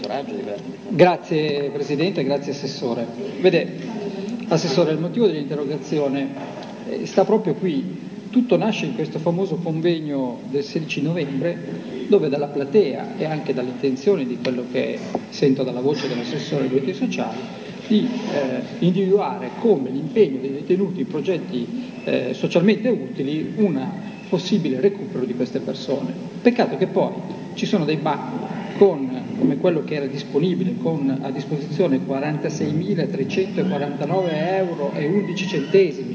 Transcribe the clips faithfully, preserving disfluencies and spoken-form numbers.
monitoraggio di quella. Grazie Presidente, grazie Assessore. Vede, Assessore, il motivo dell'interrogazione eh, sta proprio qui. Tutto nasce in questo famoso convegno del sedici novembre, dove dalla platea e anche dalle intenzioni di quello che sento dalla voce dell'assessore dei diritti sociali, di eh, individuare come l'impegno dei detenuti in progetti eh, socialmente utili una possibile recupero di queste persone. Peccato che poi ci sono dei banchi con, come quello che era disponibile, con a disposizione quarantaseimilatrecentoquarantanove euro e undici centesimi,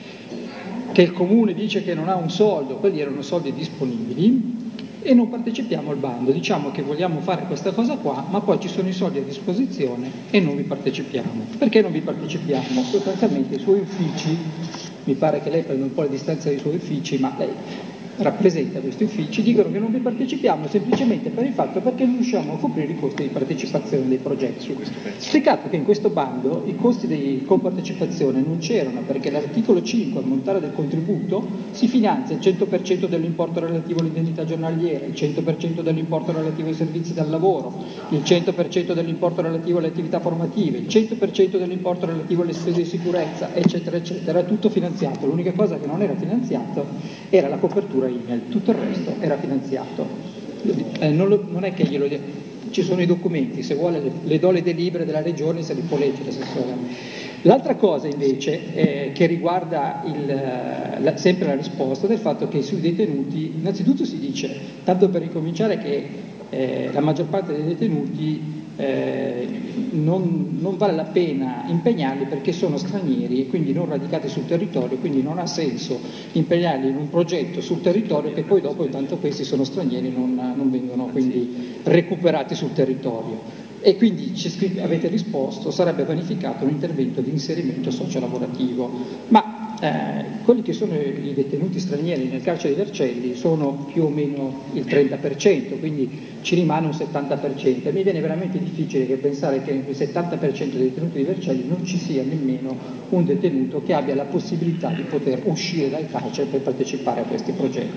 che il Comune dice che non ha un soldo, quelli erano soldi disponibili, e non partecipiamo al bando. Diciamo che vogliamo fare questa cosa qua, ma poi ci sono i soldi a disposizione e non vi partecipiamo. Perché non vi partecipiamo? Sostanzialmente i suoi uffici, mi pare che lei prenda un po' le distanze dai suoi uffici, ma lei rappresenta questi uffici, dicono che non vi partecipiamo semplicemente per il fatto perché non riusciamo a coprire i costi di partecipazione dei progetti. Peccato che in questo bando i costi di compartecipazione non c'erano, perché l'articolo cinque, al montare del contributo, si finanzia il cento per cento dell'importo relativo all'indennità giornaliera, il cento per cento dell'importo relativo ai servizi dal lavoro, il cento per cento dell'importo relativo alle attività formative, il cento per cento dell'importo relativo alle spese di sicurezza, eccetera, eccetera. Era tutto finanziato. L'unica cosa che non era finanziato era la copertura I N E L, tutto il resto era finanziato. Eh, non, lo, non è che glielo dico, ci sono i documenti, se vuole le, le do le delibere della regione, se li può leggere, Assessore. L'altra cosa invece eh, che riguarda il, la, sempre la risposta del fatto che sui detenuti, innanzitutto si dice, tanto per ricominciare, che eh, la maggior parte dei detenuti Eh, non, non vale la pena impegnarli perché sono stranieri e quindi non radicati sul territorio, quindi non ha senso impegnarli in un progetto sul territorio che poi dopo, intanto questi sono stranieri, non, non vengono quindi recuperati sul territorio. E quindi ci scri- avete risposto, sarebbe vanificato un intervento di inserimento sociolavorativo. Ma eh, quelli che sono i detenuti stranieri nel carcere di Vercelli sono più o meno il trenta per cento, quindi ci rimane un settanta per cento. E mi viene veramente difficile che pensare che nel settanta per cento dei detenuti di Vercelli non ci sia nemmeno un detenuto che abbia la possibilità di poter uscire dal carcere per partecipare a questi progetti.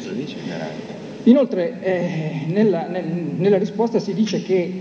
Inoltre eh, nella, nel, nella risposta si dice che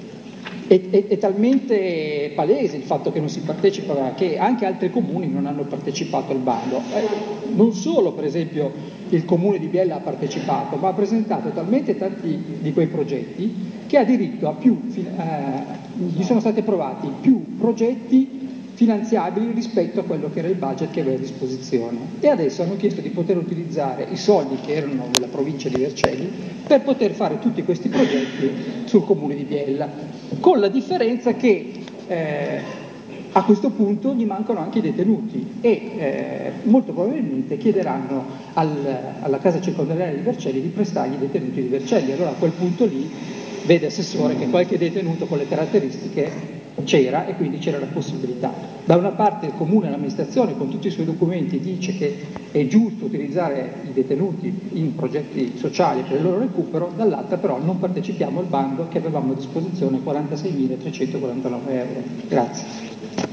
È, è, è talmente palese il fatto che non si partecipa che anche altri comuni non hanno partecipato al bando. Eh, non solo, per esempio, il comune di Biella ha partecipato, ma ha presentato talmente tanti di quei progetti che ha diritto a più, eh, gli sono stati approvati più progetti finanziabili rispetto a quello che era il budget che aveva a disposizione, e adesso hanno chiesto di poter utilizzare i soldi che erano della provincia di Vercelli per poter fare tutti questi progetti sul comune di Biella, con la differenza che eh, a questo punto gli mancano anche i detenuti e eh, molto probabilmente chiederanno al, alla casa circondariale di Vercelli di prestargli i detenuti di Vercelli. Allora a quel punto lì vede, Assessore, che qualche detenuto con le caratteristiche c'era e quindi c'era la possibilità. Da una parte il comune, l'amministrazione con tutti i suoi documenti dice che è giusto utilizzare i detenuti in progetti sociali per il loro recupero, dall'altra però non partecipiamo al bando che avevamo a disposizione quarantaseimilatrecentoquarantanove euro. Grazie.